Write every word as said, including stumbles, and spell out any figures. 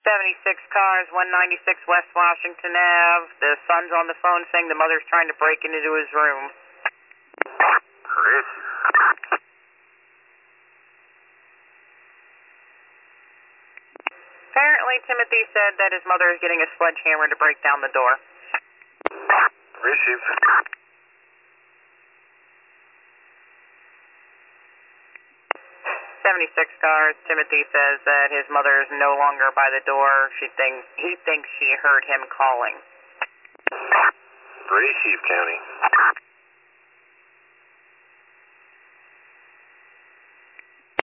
seventy-six cars, one ninety-six West Washington Avenue. The son's on the phone saying the mother's trying to break into his room. Chris? Apparently, Timothy said that his mother is getting a sledgehammer to break down the door. Receive. seventy-six cars. Timothy says that his mother is no longer by the door. She thinks he thinks she heard him calling. Receive, County.